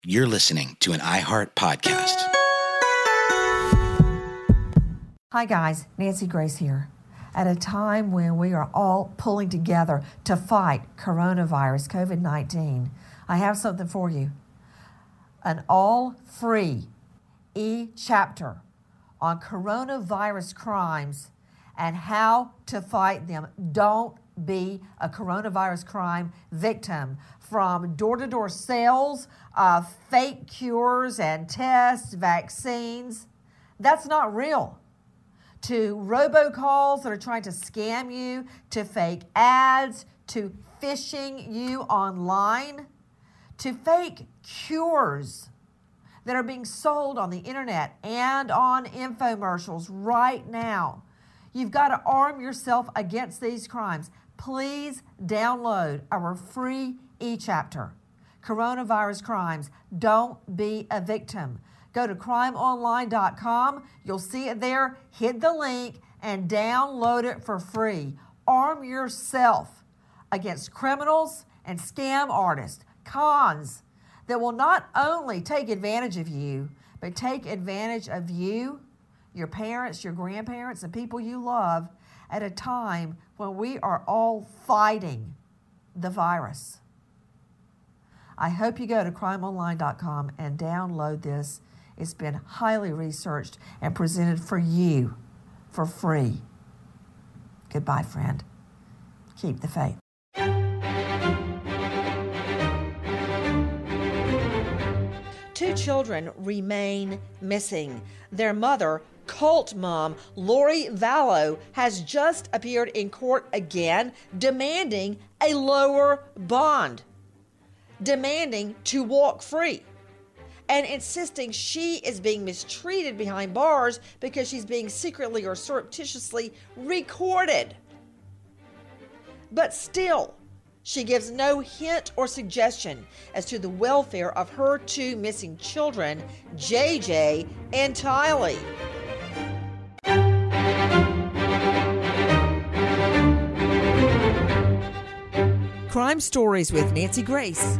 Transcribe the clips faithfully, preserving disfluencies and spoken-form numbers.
You're listening to an iHeart podcast. Hi guys, Nancy Grace here. At a time when we are all pulling together to fight coronavirus, COVID nineteen, I have something for you. An all-free e-chapter on coronavirus crimes and how to fight them. Don't be a coronavirus crime victim. From door-to-door sales of fake cures and tests, vaccines, that's not real. To robocalls that are trying to scam you, to fake ads, to phishing you online, to fake cures that are being sold on the internet and on infomercials right now. You've got to arm yourself against these crimes. Please download our free e-chapter, Coronavirus Crimes. Don't be a victim. Go to crime online dot com. You'll see it there. Hit the link and download it for free. Arm yourself against criminals and scam artists, cons that will not only take advantage of you, but take advantage of you, your parents, your grandparents, and people you love at a time when we are all fighting the virus. I hope you go to crime online dot com and download this. It's been highly researched and presented for you for free. Goodbye, friend. Keep the faith. Two children remain missing. Their mother, cult mom Lori Vallow, has just appeared in court again, demanding a lower bond, demanding to walk free, and insisting she is being mistreated behind bars because she's being secretly or surreptitiously recorded. But still, she gives no hint or suggestion as to the welfare of her two missing children, J J and Tylee. Crime Stories with Nancy Grace.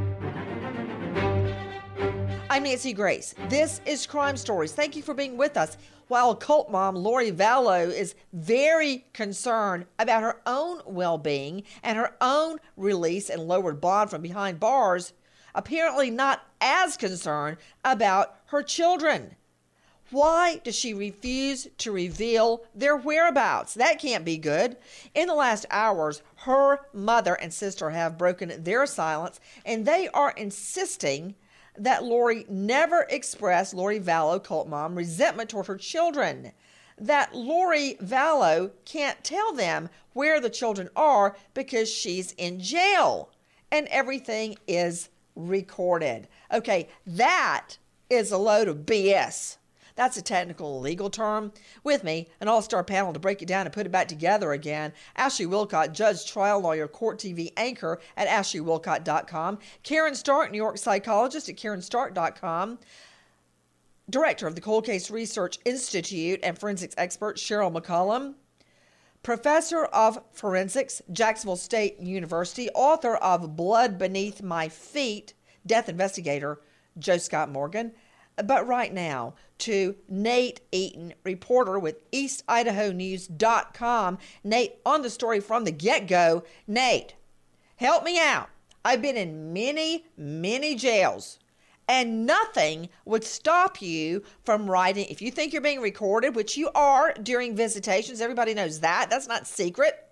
I'm Nancy Grace. This is Crime Stories. Thank you for being with us. While cult mom Lori Vallow is very concerned about her own well-being and her own release and lowered bond from behind bars, apparently not as concerned about her children. Why does she refuse to reveal their whereabouts? That can't be good. In the last hours, her mother and sister have broken their silence, and they are insisting that Lori never expressed, Lori Vallow, cult mom, resentment toward her children. That Lori Vallow can't tell them where the children are because she's in jail and everything is recorded. Okay, that is a load of B S. That's a technical legal term. With me, an all-star panel to break it down and put it back together again. Ashley Wilcott, judge, trial lawyer, court T V anchor at ashley wilcott dot com. Karen Stark, New York psychologist at karen stark dot com. Director of the Cold Case Research Institute and forensics expert Cheryl McCollum. Professor of Forensics, Jacksonville State University. Author of Blood Beneath My Feet, death investigator Joe Scott Morgan. But right now, to Nate Eaton, reporter with east idaho news dot com. Nate, on the story from the get-go. Nate, help me out. I've been in many, many jails, and nothing would stop you from writing. If you think you're being recorded, which you are during visitations, everybody knows that. That's not secret.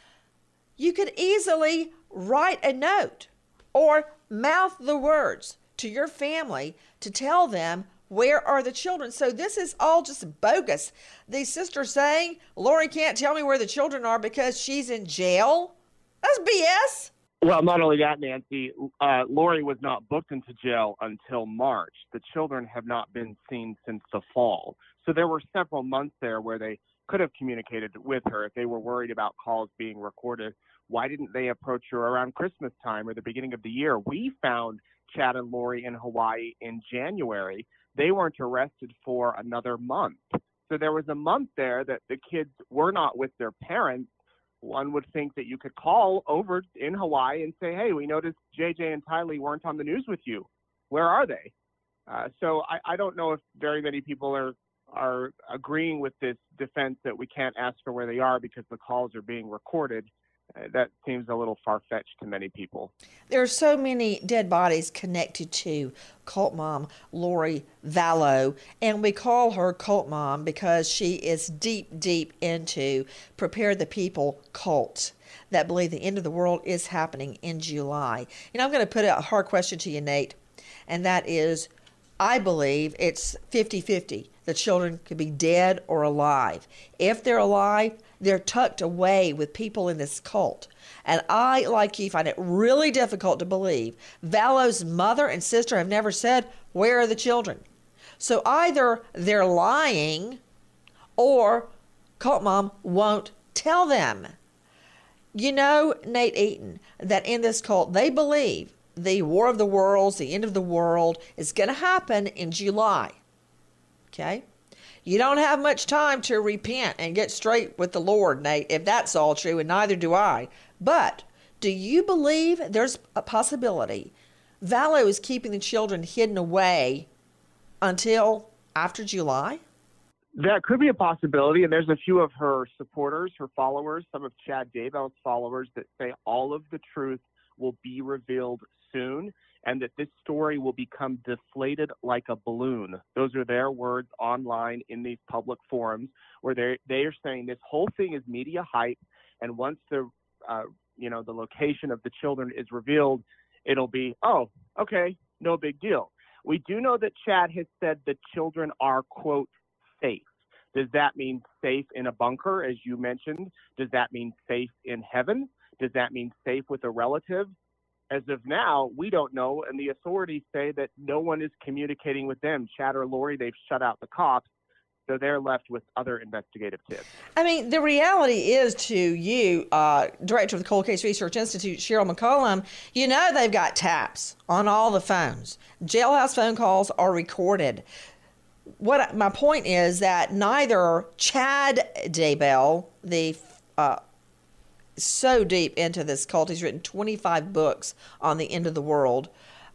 You could easily write a note or mouth the words to your family to tell them where are the children. So this is all just bogus. The sister saying Lori can't tell me where the children are because she's in jail. That's B S. Well, not only that, Nancy, uh, Lori was not booked into jail until March. The children have not been seen since the fall. So there were several months there where they could have communicated with her if they were worried about calls being recorded. Why didn't they approach her around Christmas time or the beginning of the year? We found Chad and Lori in Hawaii in January. They weren't arrested for another month. So there was a month there that the kids were not with their parents. One would think that you could call over in Hawaii and say, hey, we noticed J J and Tylee weren't on the news with you. Where are they? Uh, so I, I don't know if very many people are are agreeing with this defense that we can't ask for where they are because the calls are being recorded. Uh, that seems a little far-fetched to many people. There are so many dead bodies connected to cult mom Lori Vallow, and we call her cult mom because she is deep, deep into Prepare the People cult that believe the end of the world is happening in July. You know, I'm going to put a hard question to you, Nate, and that is, I believe it's fifty-fifty. The children could be dead or alive. If they're alive, they're tucked away with people in this cult. And I, like you, find it really difficult to believe Vallow's mother and sister have never said, where are the children? So either they're lying or cult mom won't tell them. You know, Nate Eaton, that in this cult, they believe the War of the Worlds, the end of the world, is going to happen in July. Okay? You don't have much time to repent and get straight with the Lord, Nate, if that's all true, and neither do I. But do you believe there's a possibility Vallow is keeping the children hidden away until after July? That could be a possibility, and there's a few of her supporters, her followers, some of Chad Daybell's followers that say all of the truth will be revealed soon, and that this story will become deflated like a balloon. Those are their words online in these public forums, where they they are saying this whole thing is media hype, and once the uh, you know the location of the children is revealed, it'll be, oh, okay, no big deal. We do know that Chad has said the children are, quote, safe. Does that mean safe in a bunker, as you mentioned? Does that mean safe in heaven? Does that mean safe with a relative? As of now, we don't know, and the authorities say that no one is communicating with them. Chad or Lori, they've shut out the cops, so they're left with other investigative tips. I mean, the reality is, to you, uh, director of the Cold Case Research Institute, Cheryl McCollum, you know they've got taps on all the phones. Jailhouse phone calls are recorded. What my point is that neither Chad Daybell, the uh, so deep into this cult, he's written twenty-five books on the end of the world,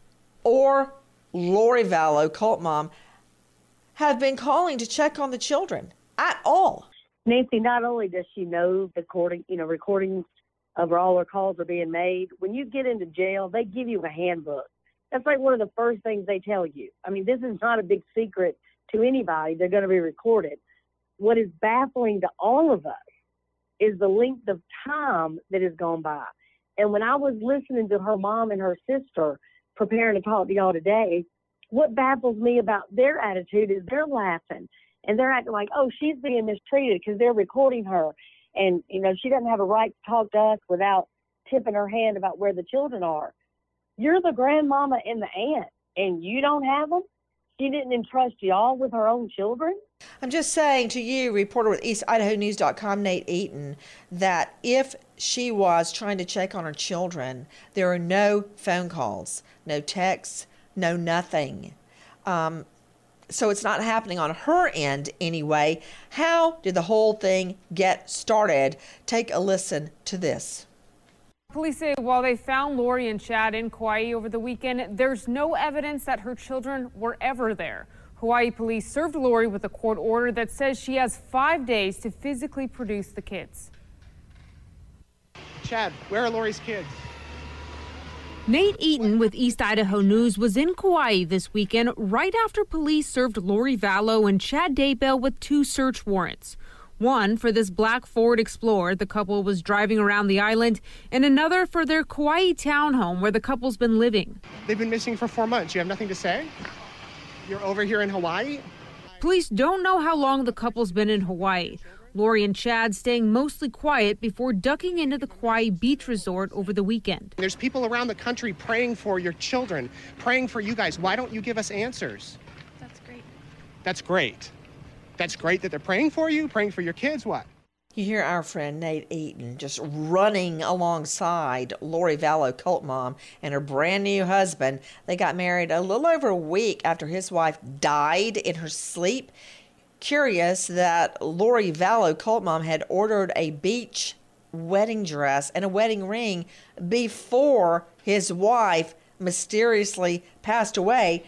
or Lori Vallow, cult mom, have been calling to check on the children at all. Nancy, not only does she know the recording, you know, recordings of all her calls are being made, when you get into jail, they give you a handbook. That's like one of the first things they tell you. I mean, this is not a big secret to anybody. They're going to be recorded. What is baffling to all of us is the length of time that has gone by. And when I was listening to her mom and her sister preparing to talk to y'all today, what baffles me about their attitude is they're laughing and they're acting like, oh, she's being mistreated because they're recording her. And, you know, she doesn't have a right to talk to us without tipping her hand about where the children are. You're the grandmama and the aunt, and you don't have them? She didn't entrust y'all with her own children? I'm just saying to you, reporter with East Idaho News dot com, Nate Eaton, that if she was trying to check on her children, there are no phone calls, no texts, no nothing. Um, so it's not happening on her end anyway. How did the whole thing get started? Take a listen to this. Police say while they found Lori and Chad in Kauai over the weekend, there's no evidence that her children were ever there. Hawaii police served Lori with a court order that says she has five days to physically produce the kids. Chad, where are Lori's kids? Nate Eaton with East Idaho News was in Kauai this weekend right after police served Lori Vallow and Chad Daybell with two search warrants. One for this black Ford Explorer the couple was driving around the island, and another for their Kauai townhome where the couple's been living. They've been missing for four months. You have nothing to say? You're over here in Hawaii? Police don't know how long the couple's been in Hawaii. Lori and Chad staying mostly quiet before ducking into the Kauai Beach Resort over the weekend. There's people around the country praying for your children, praying for you guys. Why don't you give us answers? That's great. That's great. That's great that they're praying for you, praying for your kids. What? You hear our friend Nate Eaton just running alongside Lori Vallow, cult mom, and her brand new husband. They got married a little over a week after his wife died in her sleep. Curious that Lori Vallow, cult mom, had ordered a beach wedding dress and a wedding ring before his wife mysteriously passed away.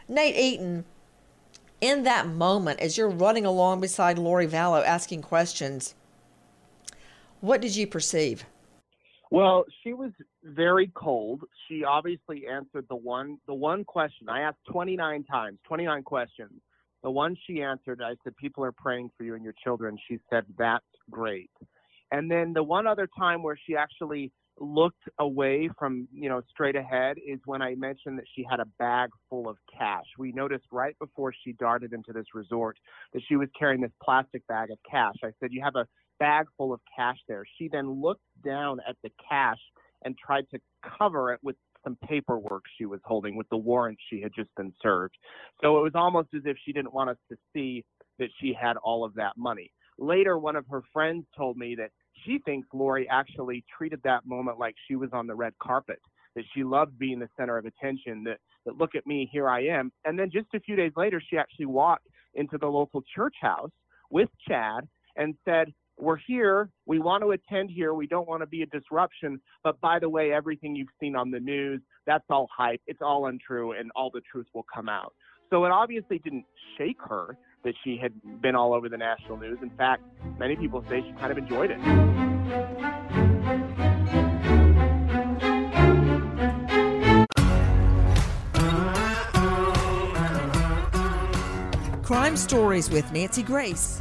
Nate Eaton, in that moment, as you're running along beside Lori Vallow asking questions, what did you perceive? Well, she was very cold. She obviously answered the one the one question. I asked twenty-nine times, twenty-nine questions. The one she answered, I said, people are praying for you and your children. She said, that's great. And then the one other time where she actually looked away from, you know, straight ahead is when I mentioned that she had a bag full of cash. We noticed right before she darted into this resort that she was carrying this plastic bag of cash. I said, you have a bag full of cash there. She then looked down at the cash and tried to cover it with some paperwork she was holding with the warrant she had just been served. So it was almost as if she didn't want us to see that she had all of that money. Later, one of her friends told me that she thinks Lori actually treated that moment like she was on the red carpet, that she loved being the center of attention, that, that look at me, here I am. And then just a few days later, she actually walked into the local church house with Chad and said, we're here, we want to attend here, we don't want to be a disruption, but by the way, everything you've seen on the news, that's all hype, it's all untrue, and all the truth will come out. So it obviously didn't shake her that she had been all over the national news. In fact, many people say she kind of enjoyed it. Crime Stories with Nancy Grace.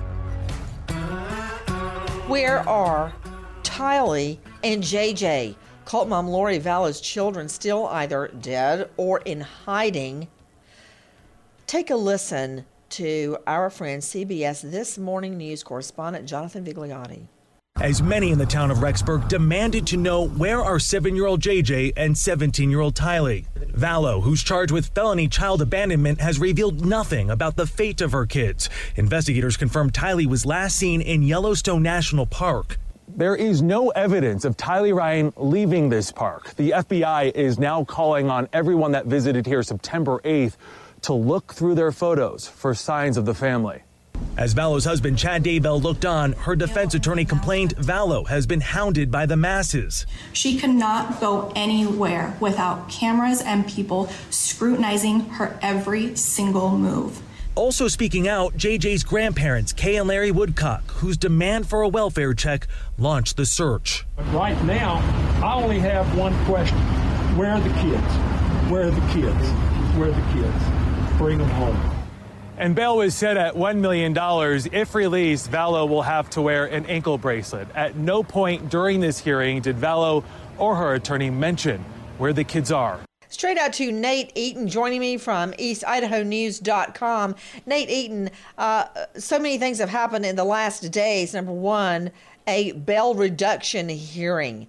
Where are Tylee and J J, cult mom Lori Vallow's children, still either dead or in hiding? Take a listen to our friend C B S This Morning News correspondent Jonathan Vigliotti. As many in the town of Rexburg demanded to know where are seven-year-old J J and seventeen-year-old Tylee. Vallow, who's charged with felony child abandonment, has revealed nothing about the fate of her kids. Investigators confirmed Tylee was last seen in Yellowstone National Park. There is no evidence of Tylee Ryan leaving this park. The F B I is now calling on everyone that visited here September eighth to look through their photos for signs of the family. As Vallow's husband, Chad Daybell, looked on, her defense attorney complained Vallow has been hounded by the masses. She could not go anywhere without cameras and people scrutinizing her every single move. Also speaking out, J J's grandparents, Kay and Larry Woodcock, whose demand for a welfare check launched the search. But right now, I only have one question. Where are the kids? Where are the kids? Where are the kids? Bring them home. And bail was set at one million dollars. If released, Vallow will have to wear an ankle bracelet. At no point during this hearing did Vallow or her attorney mention where the kids are. Straight out to Nate Eaton joining me from East Idaho News dot com. Nate Eaton, uh, so many things have happened in the last days. Number one, a bail reduction hearing.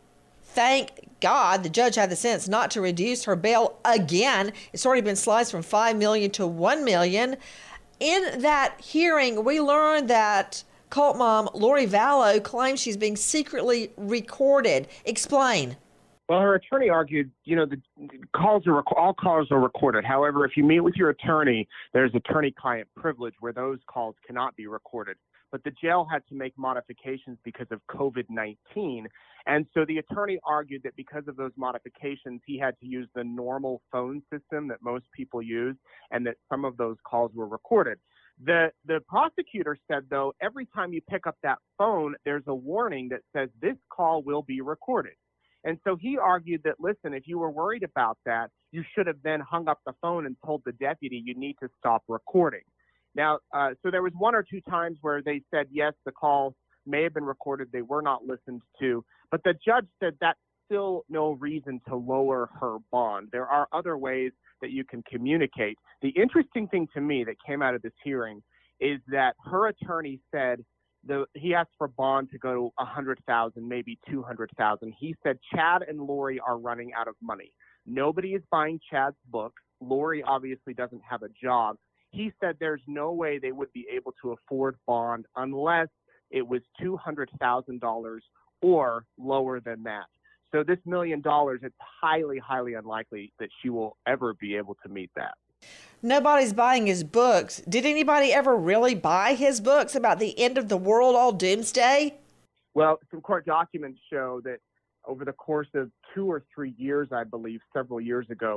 Thank God the judge had the sense not to reduce her bail again. It's already been sliced from five million dollars to one million dollars. In that hearing, we learned that cult mom Lori Vallow claims she's being secretly recorded. Explain. Well, her attorney argued, you know, the calls are rec- all calls are recorded. However, if you meet with your attorney, there's attorney-client privilege where those calls cannot be recorded. But the jail had to make modifications because of COVID nineteen. And so the attorney argued that because of those modifications, he had to use the normal phone system that most people use, and that some of those calls were recorded. The the prosecutor said, though, every time you pick up that phone, there's a warning that says this call will be recorded. And so he argued that, listen, if you were worried about that, you should have then hung up the phone and told the deputy you need to stop recording. Now, uh, so there was one or two times where they said, yes, the calls may have been recorded. They were not listened to. But the judge said that's still no reason to lower her bond. There are other ways that you can communicate. The interesting thing to me that came out of this hearing is that her attorney said the, he asked for bond to go to one hundred thousand dollars, maybe two hundred thousand dollars. He said Chad and Lori are running out of money. Nobody is buying Chad's book. Lori obviously doesn't have a job. He said there's no way they would be able to afford bond unless it was two hundred thousand dollars or lower than that. So this million dollars, it's highly, highly unlikely that she will ever be able to meet that. Nobody's buying his books. Did anybody ever really buy his books about the end of the world, all doomsday? Well, some court documents show that over the course of two or three years, I believe, several years ago,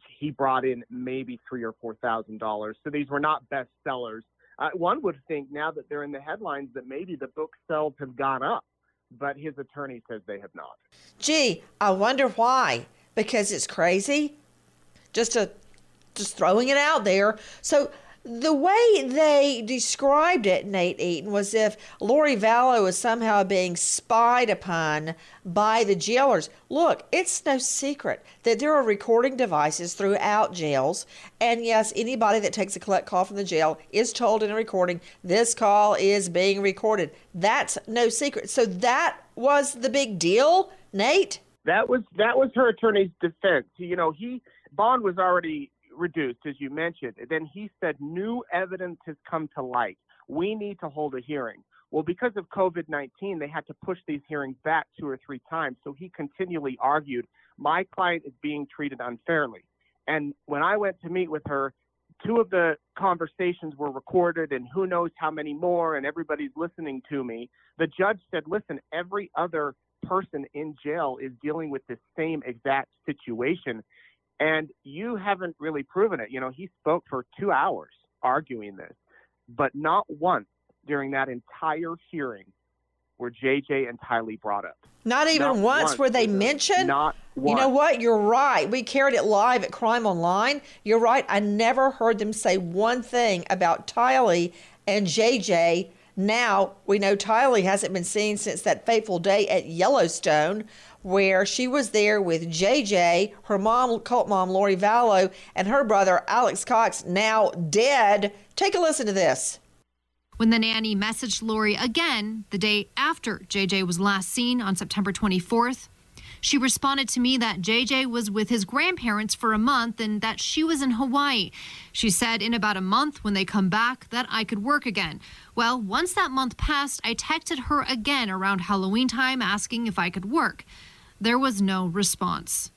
he brought in maybe three or four thousand dollars. So these were not bestsellers. Uh, one would think now that they're in the headlines that maybe the book sales have gone up, but his attorney says they have not. Gee, I wonder why. Because it's crazy? Just to, just throwing it out there. So the way they described it, Nate Eaton, was if Lori Vallow was somehow being spied upon by the jailers. Look, it's no secret that there are recording devices throughout jails. And yes, anybody that takes a collect call from the jail is told in a recording, this call is being recorded. That's no secret. So that was the big deal, Nate? That was that was her attorney's defense. You know, he bond was already reduced, as you mentioned. Then he said, new evidence has come to light. We need to hold a hearing. Well, because of COVID nineteen, they had to push these hearings back two or three times. So he continually argued, my client is being treated unfairly. And when I went to meet with her, two of the conversations were recorded, and who knows how many more, and everybody's listening to me. The judge said, listen, every other person in jail is dealing with the same exact situation. And you haven't really proven it. You know, he spoke for two hours arguing this, but not once during that entire hearing were J J and Tylee brought up. Not even not once, once were they mentioned? Not once. You know what? You're right. We carried it live at Crime Online. You're right. I never heard them say one thing about Tylee and J J. Now, we know Tylee hasn't been seen since that fateful day at Yellowstone, where she was there with J J, her mom, cult mom, Lori Vallow, and her brother, Alex Cox, now dead. Take a listen to this. When the nanny messaged Lori again the day after J J was last seen on September twenty-fourth, she responded to me that J J was with his grandparents for a month and that she was in Hawaii. She said in about a month when they come back that I could work again. Well, once that month passed, I texted her again around Halloween time asking if I could work. There was no response.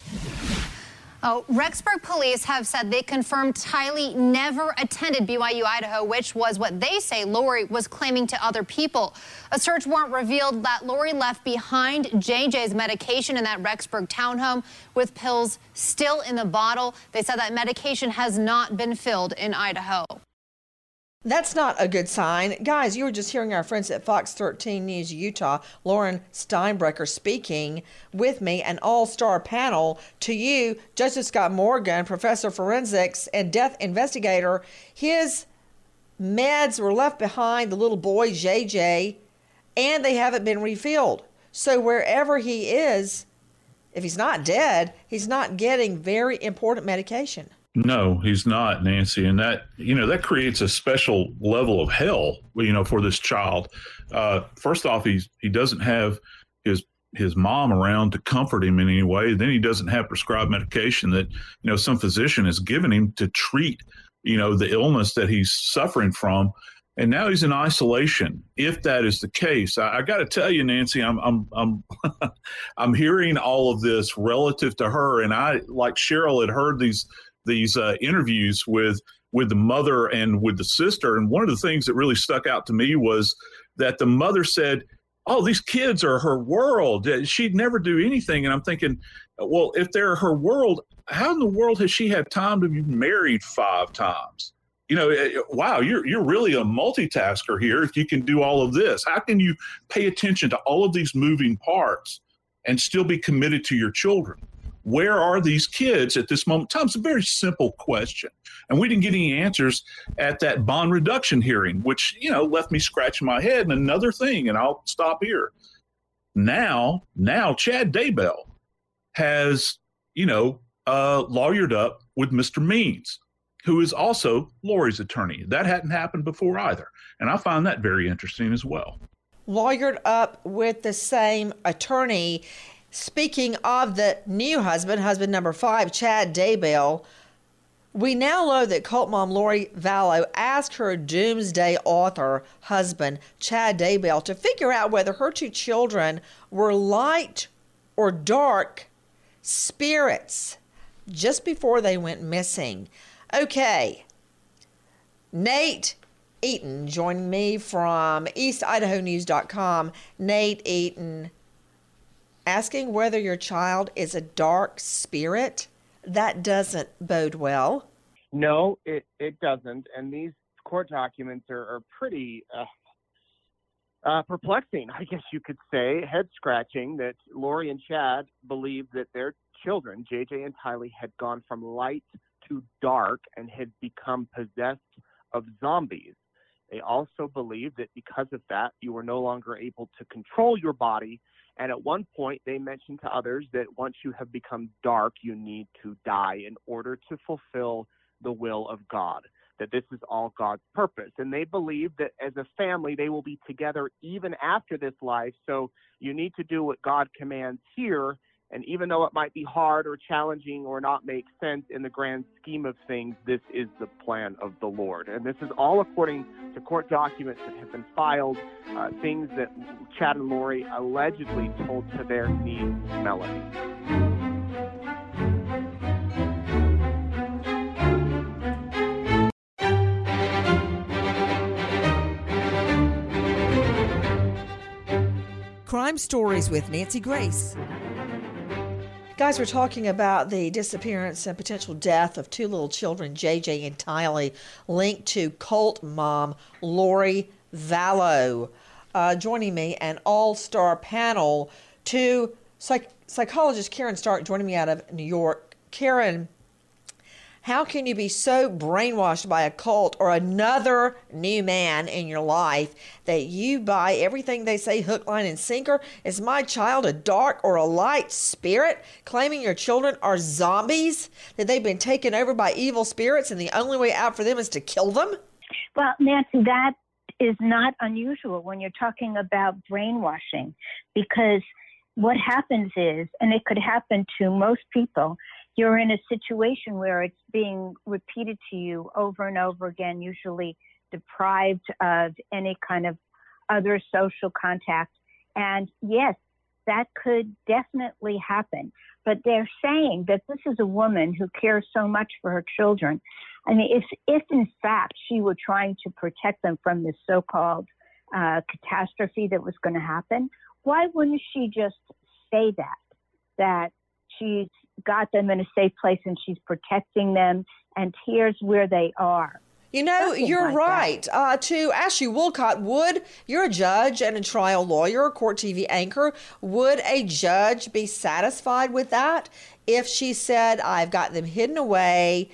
Oh, Rexburg police have said they confirmed Tylee never attended B Y U Idaho, which was what they say Lori was claiming to other people. A search warrant revealed that Lori left behind J J's medication in that Rexburg townhome with pills still in the bottle. They said that medication has not been filled in Idaho. That's not a good sign. Guys, you were just hearing our friends at Fox thirteen News Utah, Lauren Steinbrecher, speaking with me, an all-star panel. To you, Joseph Scott Morgan, professor of forensics and death investigator. His meds were left behind, the little boy, J J, and they haven't been refilled. So wherever he is, if he's not dead, he's not getting very important medication. No, he's not, Nancy. And that, you know, that creates a special level of hell, you know, for this child. Uh, first off, he's, he doesn't have his his mom around to comfort him in any way. Then he doesn't have prescribed medication that, you know, some physician has given him to treat, you know, the illness that he's suffering from. And now he's in isolation. If that is the case, I, I got to tell you, Nancy, I'm I'm I'm I'm hearing all of this relative to her. And I, like Cheryl, had heard these these uh, interviews with with the mother and with the sister. And one of the things that really stuck out to me was that the mother said, oh, these kids are her world. She'd never do anything. And I'm thinking, well, if they're her world, how in the world has she had time to be married five times? You know, wow, you're you're really a multitasker here if you can do all of this. How can you pay attention to all of these moving parts and still be committed to your children? Where are these kids at this moment in time? It's a very simple question. And we didn't get any answers at that bond reduction hearing, which, you know, left me scratching my head. And another thing, and I'll stop here. Now, now Chad Daybell has, you know, uh, lawyered up with Mister Means, who is also Lori's attorney. That hadn't happened before either. And I find that very interesting as well. Lawyered up with the same attorney. Speaking of the new husband, husband number five, Chad Daybell, we now know that cult mom Lori Vallow asked her doomsday author husband, Chad Daybell, to figure out whether her two children were light or dark spirits just before they went missing. Okay, Nate Eaton joining me from East Idaho News dot com. Nate Eaton, asking whether your child is a dark spirit. that doesn't bode well. No, it, it doesn't. And these court documents are, are pretty uh, uh, perplexing, I guess you could say, head-scratching, that Lori and Chad believed that their children, J J and Tylee, had gone from light to dark and had become possessed of zombies. They also believed that because of that, you were no longer able to control your body. And at one point, they mentioned to others that once you have become dark, you need to die in order to fulfill the will of God, that this is all God's purpose. And they believe that as a family, they will be together even after this life. So you need to do what God commands here. And even though it might be hard or challenging or not make sense in the grand scheme of things, this is the plan of the Lord. And this is all according to court documents that have been filed, uh, things that Chad and Lori allegedly told to their niece, Melanie. Crime Stories with Nancy Grace. Guys, we're talking about the disappearance and potential death of two little children, J J and Tylee, linked to cult mom Lori Vallow. Uh, joining me, an all-star panel, to psych- psychologist Karen Stark joining me out of New York. Karen, how can you be so brainwashed by a cult or another new man in your life that you buy everything they say hook, line, and sinker? Is my child a dark or a light spirit? Claiming your children are zombies? That they've been taken over by evil spirits and the only way out for them is to kill them? Well, Nancy, that is not unusual when you're talking about brainwashing, because what happens is, and it could happen to most people, you're in a situation where it's being repeated to you over and over again, usually deprived of any kind of other social contact. And yes, that could definitely happen. But they're saying that this is a woman who cares so much for her children. I mean, if, if in fact she were trying to protect them from this so-called uh, catastrophe that was going to happen, why wouldn't she just say that, that she's got them in a safe place and she's protecting them, and here's where they are? You know, Something you're like right. Uh, to Ashley Woolcott, would, you're a judge and a trial lawyer, a court T V anchor, would a judge be satisfied with that if she said, I've got them hidden away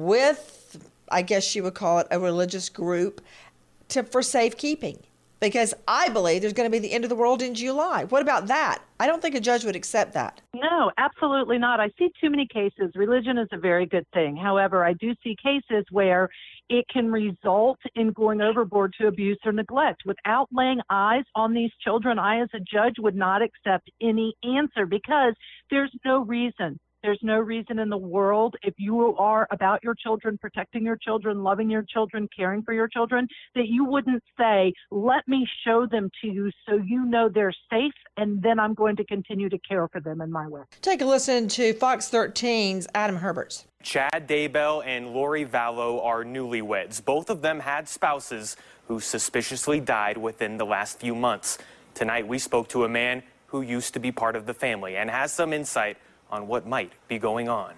with, I guess you would call it a religious group, to, for safekeeping? Because I believe there's going to be the end of the world in July. What about that? I don't think a judge would accept that. No, absolutely not. I see too many cases. Religion is a very good thing. However, I do see cases where it can result in going overboard to abuse or neglect. Without laying eyes on these children, I as a judge would not accept any answer, because there's no reason. There's no reason in the world, if you are about your children, protecting your children, loving your children, caring for your children, that you wouldn't say, let me show them to you so you know they're safe, and then I'm going to continue to care for them in my way. Take a listen to Fox thirteen's Adam Herberts. Chad Daybell and Lori Vallow are newlyweds. Both of them had spouses who suspiciously died within the last few months. Tonight, we spoke to a man who used to be part of the family and has some insight on what might be going on.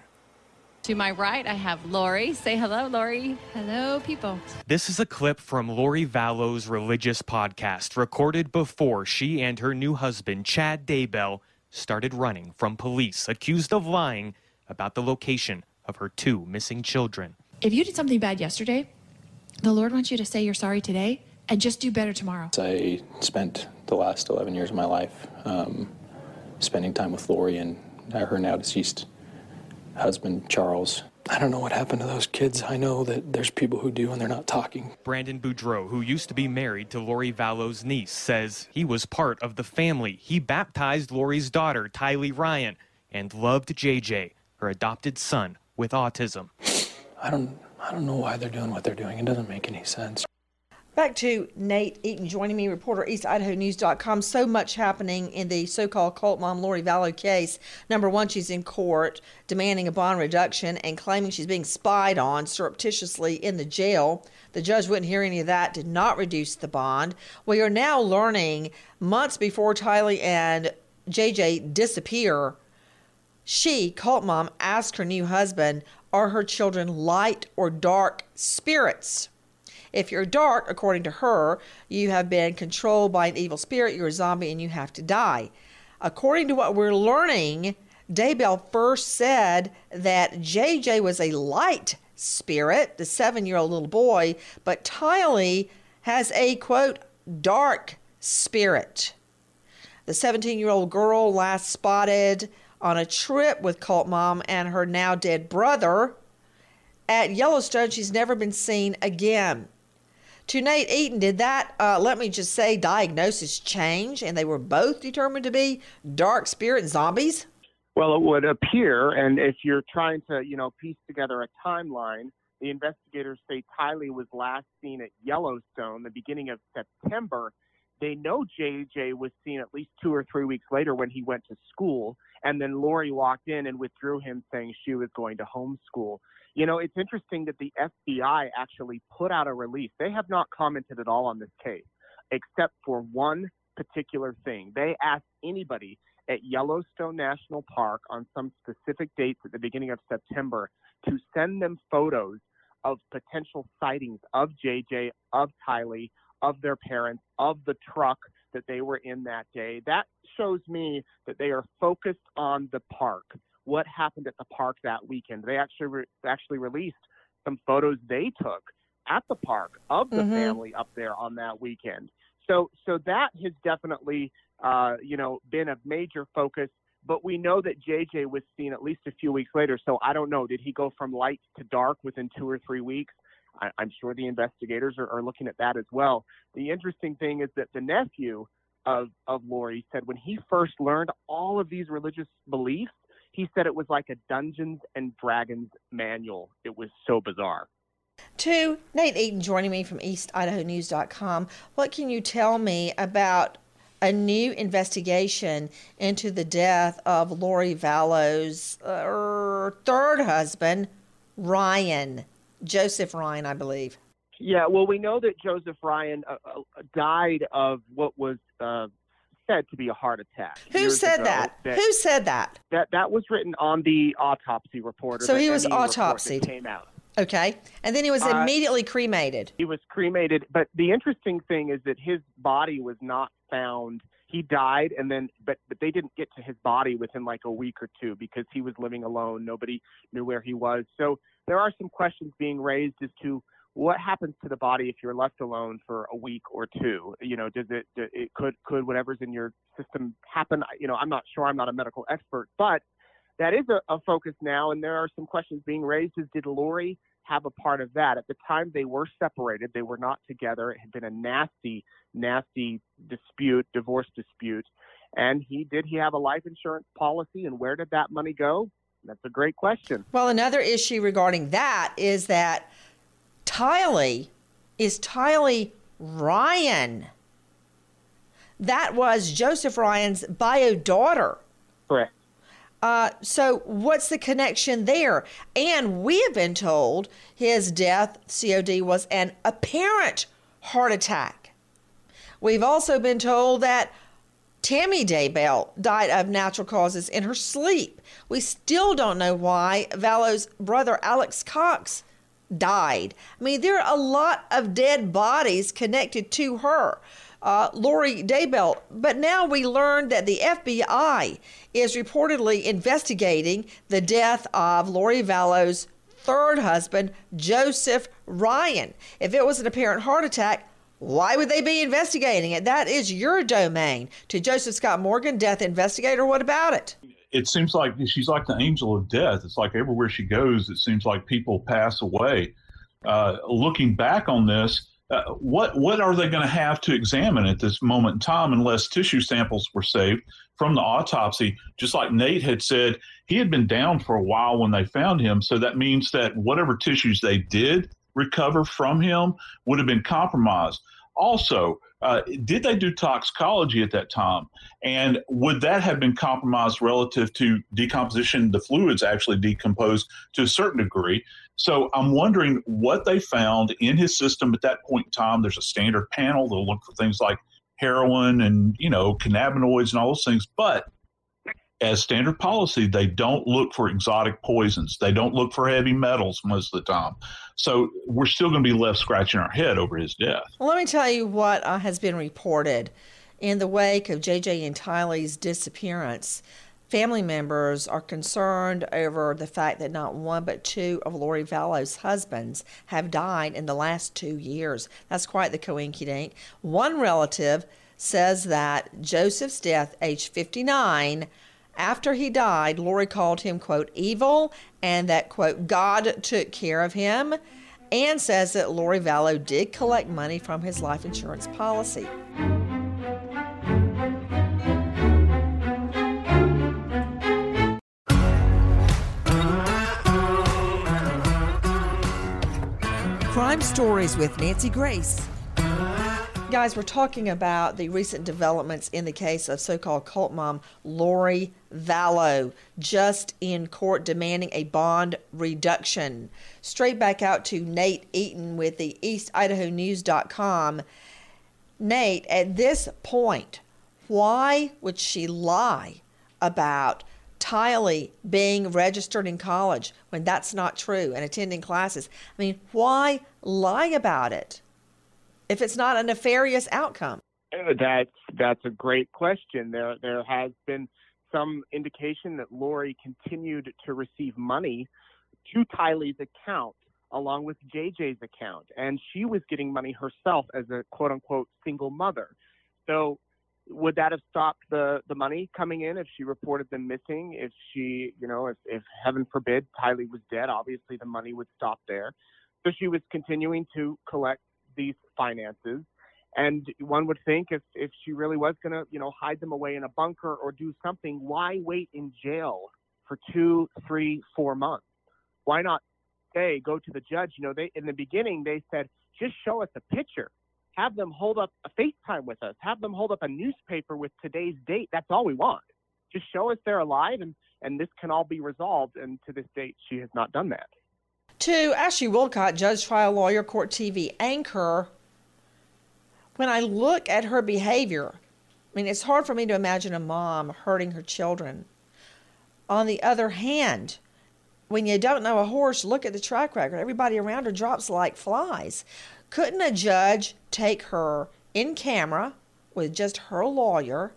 To my right, I have Lori. Say hello, Lori. Hello, people. This is a clip from Lori Vallow's religious podcast, recorded before she and her new husband, Chad Daybell, started running from police, accused of lying about the location of her two missing children. If you did something bad yesterday, the Lord wants you to say you're sorry today and just do better tomorrow. I spent the last eleven years of my life um, spending time with Lori and her now deceased husband, Charles. I don't know what happened to those kids. I know that there's people who do, and they're not talking. Brandon Boudreau, who used to be married to Lori Vallow's niece, says he was part of the family. He baptized Lori's daughter, Tylee Ryan, and loved J J, her adopted son with autism. I don't, I don't know why they're doing what they're doing. It doesn't make any sense. Back to Nate Eaton joining me, reporter, East Idaho News dot com. So much happening in the so-called cult mom Lori Vallow case. Number one, she's in court demanding a bond reduction and claiming she's being spied on surreptitiously in the jail. The judge wouldn't hear any of that, did not reduce the bond. We are now learning, months before Tylee and J J disappear, She, Cult Mom, asked her new husband, are her children light or dark spirits? If you're dark, according to her, you have been controlled by an evil spirit, you're a zombie, and you have to die. According to what we're learning, Daybell first said that J J was a light spirit, the seven-year-old little boy, but Tylee has a, quote, dark spirit. The seventeen-year-old girl last spotted on a trip with Cult Mom and her now dead brother at Yellowstone. She's never been seen again. To Nate Eaton, did that, uh, let me just say, diagnosis change and they were both determined to be dark spirit zombies? Well, it would appear, and if you're trying to, you know, piece together a timeline, the investigators say Tylee was last seen at Yellowstone the beginning of September. They know J J was seen at least two or three weeks later when he went to school, and then Lori walked in and withdrew him, saying she was going to homeschool. You know, it's interesting that the F B I actually put out a release. They have not commented at all on this case, except for one particular thing. They asked anybody at Yellowstone National Park on some specific dates at the beginning of September to send them photos of potential sightings of J J, of Tylee, of their parents, of the truck that they were in that day. That shows me that they are focused on the park. What happened at the park that weekend? They actually re- actually released some photos they took at the park of the mm-hmm. family up there on that weekend. So, so that has definitely, uh, you know, been a major focus. But we know that J J was seen at least a few weeks later. So I don't know. Did he go from light to dark within two or three weeks? I, I'm sure the investigators are, are looking at that as well. The interesting thing is that the nephew of, of Lori said when he first learned all of these religious beliefs, he said it was like a Dungeons and Dragons manual. It was so bizarre. To Nate Eaton joining me from East Idaho News dot com, what can you tell me about a new investigation into the death of Lori Vallow's uh, third husband, Ryan, Joseph Ryan, I believe? Yeah, well, we know that Joseph Ryan uh, uh, died of what was uh, said to be a heart attack. Who said that? that? Who said that? That that was written on the autopsy report. So he was autopsied. Came out. Okay, and then he was immediately uh, cremated. He was cremated, but the interesting thing is that his body was not found. He died, and then, but but they didn't get to his body within like a week or two because he was living alone. Nobody knew where he was. So there are some questions being raised as to what happens to the body if you're left alone for a week or two. You know, does it, it could could whatever's in your system happen? You know, I'm not sure. I'm not a medical expert, but that is a, a focus now, and there are some questions being raised. Is did Lori have a part of that? At the time they were separated, they were not together. It had been a nasty, nasty dispute, divorce dispute. And he did he have a life insurance policy, and where did that money go? That's a great question. Well, another issue regarding that is that Tylee is Tylee Ryan. That was Joseph Ryan's bio daughter. Correct. Uh, so what's the connection there? And we have been told his death, C O D, was an apparent heart attack. We've also been told that Tammy Daybell died of natural causes in her sleep. We still don't know why Vallow's brother, Alex Cox, died. I mean, there are a lot of dead bodies connected to her. Uh, Lori Daybell. But now we learned that the F B I is reportedly investigating the death of Lori Vallow's third husband, Joseph Ryan. If it was an apparent heart attack, why would they be investigating it? That is your domain. To Joseph Scott Morgan, death investigator, what about it? It seems like she's like the angel of death. It's like everywhere she goes, it seems like people pass away. Uh, looking back on this, Uh, what what are they going to have to examine at this moment in time unless tissue samples were saved from the autopsy? Just like Nate had said, he had been down for a while when they found him. So that means that whatever tissues they did recover from him would have been compromised. Also, uh, did they do toxicology at that time? And would that have been compromised relative to decomposition? The fluids actually decomposed to a certain degree. So I'm wondering what they found in his system at that point in time. There's a standard panel. They'll look for things like heroin and, you know, cannabinoids and all those things. But as standard policy, they don't look for exotic poisons. They don't look for heavy metals most of the time. So we're still going to be left scratching our head over his death. Well, let me tell you what uh, has been reported. In the wake of J J and Tylee's disappearance, family members are concerned over the fact that not one but two of Lori Vallow's husbands have died in the last two years. That's quite the coinkydink. One relative says that Joseph's death, age fifty-nine, after he died, Lori called him, quote, evil, and that, quote, God took care of him, and says that Lori Vallow did collect money from his life insurance policy. Crime Stories with Nancy Grace. Guys, we're talking about the recent developments in the case of so-called cult mom Lori Vallow, just in court demanding a bond reduction. Straight back out to Nate Eaton with the East Idaho News dot com. Nate, at this point, why would she lie about Tylee being registered in college when that's not true and attending classes? I mean, why lie about it if it's not a nefarious outcome? That's that's a great question. There there has been some indication that Lori continued to receive money to Tylee's account along with J J's account, and she was getting money herself as a quote unquote single mother. So would that have stopped the, the money coming in if she reported them missing? If she, you know, if, if heaven forbid Tylee was dead, obviously the money would stop there. So she was continuing to collect these finances. And one would think if, if she really was going to, you know, hide them away in a bunker or do something, why wait in jail for two, three, four months? Why not say, go to the judge? You know, they in the beginning, they said, just show us a picture. Have them hold up a FaceTime with us. Have them hold up a newspaper with today's date. That's all we want. Just show us they're alive, and, and this can all be resolved. And to this date, she has not done that. To Ashley Wilcott, judge, trial lawyer, Court T V anchor, when I look at her behavior, I mean, it's hard for me to imagine a mom hurting her children. On the other hand, when you don't know a horse, look at the track record. Everybody around her drops like flies. Couldn't a judge take her in camera with just her lawyer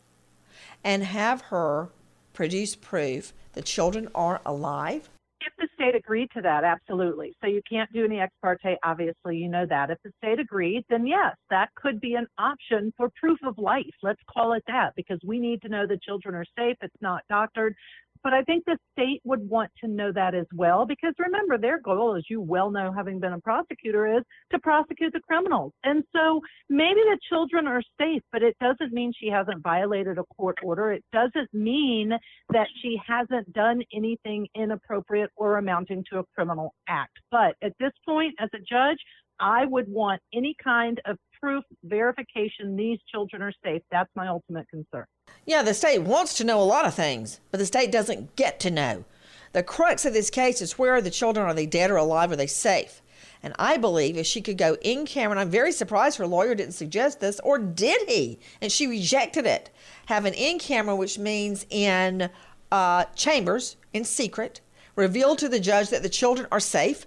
and have her produce proof the children are alive? If the state agreed to that, absolutely. So you can't do any ex parte, obviously, you know that. If the state agreed, then yes, that could be an option for proof of life. Let's call it that, because we need to know the children are safe. It's not doctored. But I think the state would want to know that as well, because remember, their goal, as you well know, having been a prosecutor, is to prosecute the criminals. And so maybe the children are safe, but it doesn't mean she hasn't violated a court order. It doesn't mean that she hasn't done anything inappropriate or amounting to a criminal act. But at this point, as a judge, I would want any kind of proof, verification these children are safe. That's my ultimate concern. Yeah, the state wants to know a lot of things, but the state doesn't get to know. The crux of this case is, where are the children? Are they dead or alive? Are they safe? And I believe if she could go in camera, and I'm very surprised her lawyer didn't suggest this, or did he? And she rejected it. Have an in camera, which means in uh, chambers, in secret, reveal to the judge that the children are safe,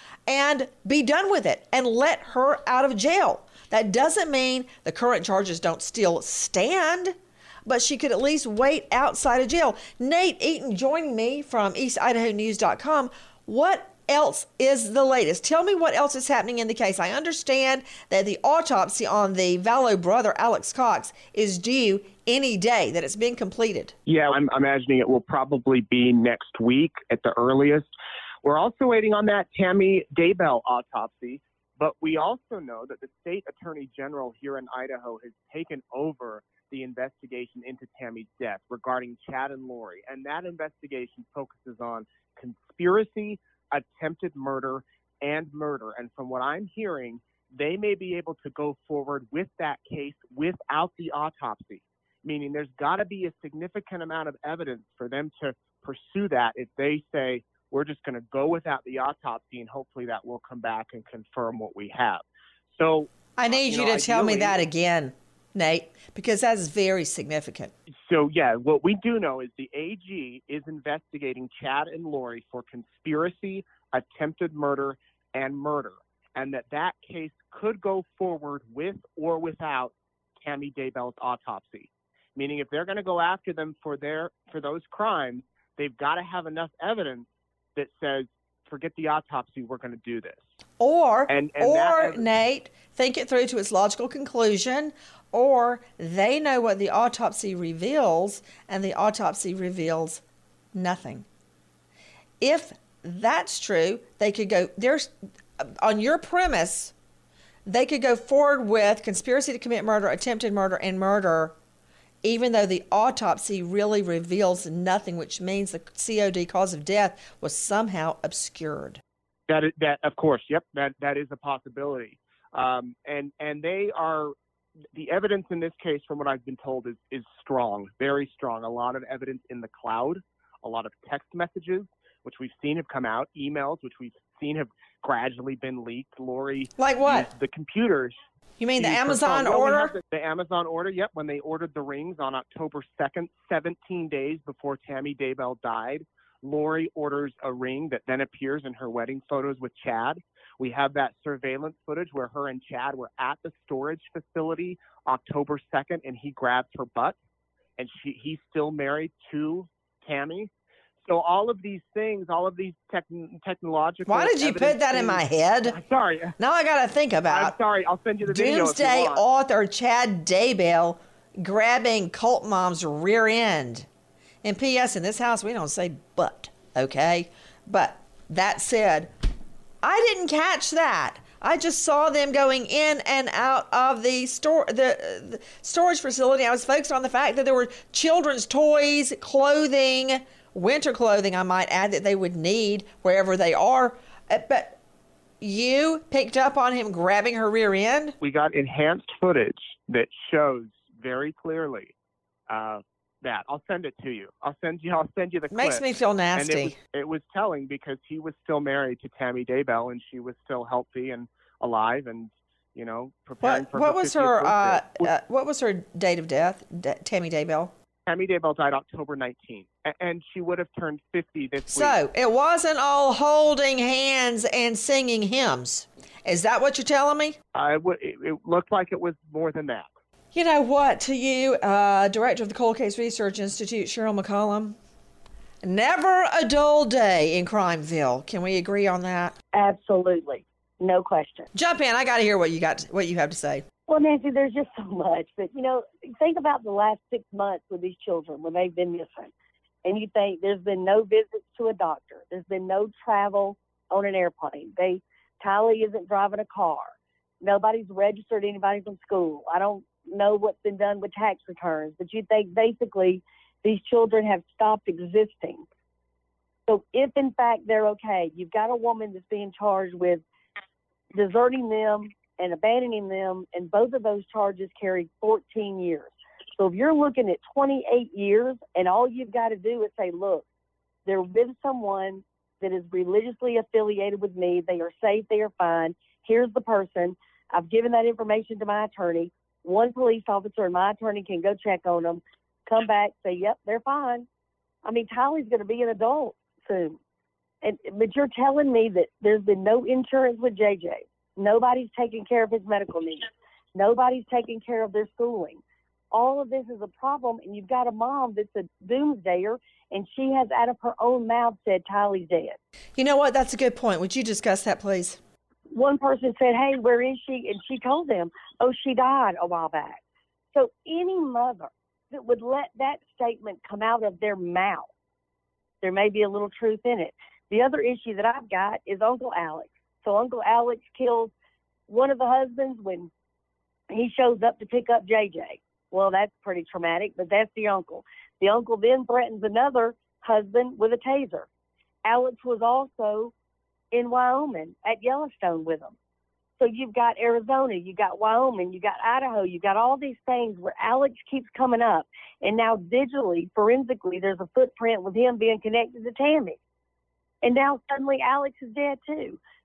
and be done with it and let her out of jail. That doesn't mean the current charges don't still stand, but she could at least wait outside of jail. Nate Eaton joining me from East Idaho News dot com. What else is the latest? Tell me what else is happening in the case. I understand that the autopsy on the Vallow brother, Alex Cox, is due any day, that it's been completed. Yeah, I'm imagining it will probably be next week at the earliest. We're also waiting on that Tammy Daybell autopsy, but we also know that the state attorney general here in Idaho has taken over the investigation into Tammy's death regarding Chad and Lori. And that investigation focuses on conspiracy, attempted murder, and murder. And from what I'm hearing, they may be able to go forward with that case without the autopsy, meaning there's got to be a significant amount of evidence for them to pursue that if they say, we're just going to go without the autopsy, and hopefully that will come back and confirm what we have. So I need uh, you, you know, to tell me that again. Nate, because that is very significant. So, yeah, what we do know is the A G is investigating Chad and Lori for conspiracy, attempted murder, and murder, and that that case could go forward with or without Tammy Daybell's autopsy. Meaning, if they're going to go after them for their for those crimes, they've got to have enough evidence that says, forget the autopsy, we're going to do this. Or, and, and or that, Nate, think it through to its logical conclusion, or they know what the autopsy reveals, and the autopsy reveals nothing. If that's true, they could go, there's, on your premise, they could go forward with conspiracy to commit murder, attempted murder, and murder, even though the autopsy really reveals nothing, which means the C O D, cause of death, was somehow obscured. That, is, that of course, yep, that, that is a possibility. Um, and, and they are, the evidence in this case, from what I've been told, is, is strong, very strong. A lot of evidence in the cloud, a lot of text messages, which we've seen have come out, emails, which we've seen have gradually been leaked. Lori, like what? The computers. You mean the Amazon well, order? The, the Amazon order, yep, when they ordered the rings on October second, seventeen days before Tammy Daybell died. Lori orders a ring that then appears in her wedding photos with Chad. We have that surveillance footage where her and Chad were at the storage facility October second, and he grabs her butt, and she he's still married to Tammy. So all of these things, all of these tech, technological... Why did you put that in my head? Sorry. Now I got to think about... I'm sorry. I'll send you the video if you Doomsday want. author Chad Daybell grabbing cult mom's rear end. And P S in this house, we don't say but, okay? But that said, I didn't catch that. I just saw them going in and out of the store, the, the storage facility. I was focused on the fact that there were children's toys, clothing, winter clothing, I might add, that they would need wherever they are. But you picked up on him grabbing her rear end? We got enhanced footage that shows very clearly uh, that. I'll send it to you. I'll send you. I'll send you the clip. Makes me feel nasty. And it was, it was telling because he was still married to Tammy Daybell, and she was still healthy and alive, and you know, preparing what, for what her was fiftieth her uh, birthday. uh, what was her date of death? D- Tammy Daybell. Tammy Daybell died October nineteenth, and she would have turned fifty this so, week. So it wasn't all holding hands and singing hymns. Is that what you're telling me? I w- it, it looked like it was more than that. You know what, to you, uh, Director of the Cold Case Research Institute, Cheryl McCollum, never a dull day in Crimeville. Can we agree on that? Absolutely. No question. Jump in. I got to hear what you got, what you have to say. Well, Nancy, there's just so much. But, you know, think about the last six months with these children when they've been missing. And you think there's been no visits to a doctor. There's been no travel on an airplane. They, Tylee isn't driving a car. Nobody's registered anybody from school. I don't know what's been done with tax returns. But you think basically these children have stopped existing. So if, in fact, they're okay, you've got a woman that's being charged with deserting them and abandoning them, and both of those charges carry fourteen years. So if you're looking at twenty-eight years, and all you've got to do is say, look, they're with someone that is religiously affiliated with me. They are safe. They are fine. Here's the person. I've given that information to my attorney. One police officer and my attorney can go check on them, come back, say, yep, they're fine. I mean, Tylee's going to be an adult soon. And, but you're telling me that there's been no insurance with J J. Nobody's taking care of his medical needs. Nobody's taking care of their schooling. All of this is a problem, and you've got a mom that's a doomsdayer, and she has out of her own mouth said Tylee's dead. You know what? That's a good point. Would you discuss that, please? One person said, hey, where is she? And she told them, oh, she died a while back. So any mother that would let that statement come out of their mouth, there may be a little truth in it. The other issue that I've got is Uncle Alex. So Uncle Alex kills one of the husbands when he shows up to pick up J J. Well, that's pretty traumatic, but that's the uncle. The uncle then threatens another husband with a taser. Alex was also in Wyoming at Yellowstone with him. So you've got Arizona, you've got Wyoming, you've got Idaho, you've got all these things where Alex keeps coming up. And now digitally, forensically, there's a footprint with him being connected to Tammy. And now suddenly Alex is dead too.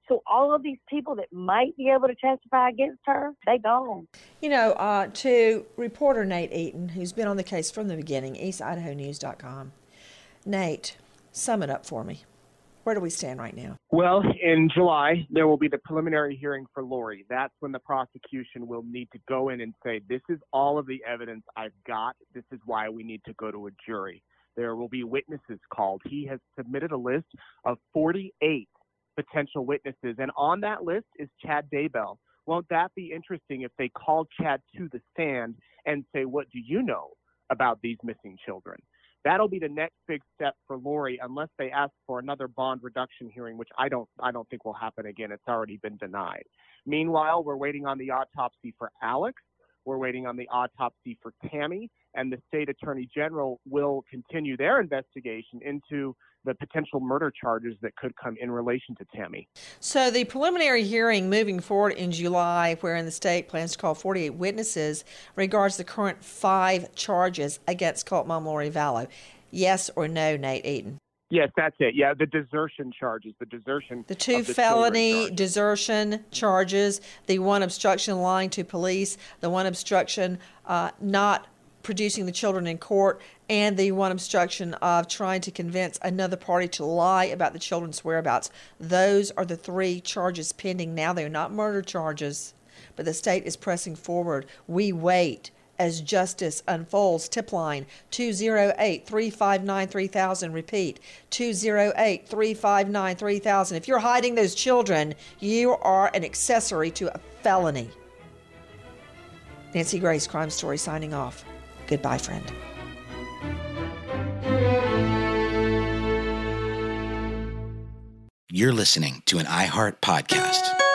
So all of these people that might be able to testify against her, they gone. You know, uh, to reporter Nate Eaton, who's been on the case from the beginning, east idaho news dot com. Nate, sum it up for me. Where do we stand right now? Well, in July, there will be the preliminary hearing for Lori. That's when the prosecution will need to go in and say, this is all of the evidence I've got. This is why we need to go to a jury. There will be witnesses called. He has submitted a list of forty-eight potential witnesses, and on that list is Chad Daybell. Won't that be interesting if they call Chad to the stand and say, what do you know about these missing children? That'll be the next big step for Lori, unless they ask for another bond reduction hearing, which I don't I don't think will happen again. It's already been denied. Meanwhile, we're waiting on the autopsy for Alex. We're waiting on the autopsy for Tammy, and the state attorney general will continue their investigation into the potential murder charges that could come in relation to Tammy. So the preliminary hearing moving forward in July, wherein the state plans to call forty-eight witnesses, regards the current five charges against cult mom Lori Vallow. Yes or no, Nate Eaton? Yes, that's it. Yeah, the desertion charges, the desertion. The two the felony desertion charges, the one obstruction lying to police, the one obstruction uh, not producing the children in court, and the one obstruction of trying to convince another party to lie about the children's whereabouts. Those are the three charges pending now. They are not murder charges, but the state is pressing forward. We wait as justice unfolds. Tip line two oh eight, three five nine, three thousand. Repeat, two oh eight, three five nine, three thousand. If you're hiding those children, you are an accessory to a felony. Nancy Grace, Crime Story, signing off. Goodbye, friend. You're listening to an iHeart podcast.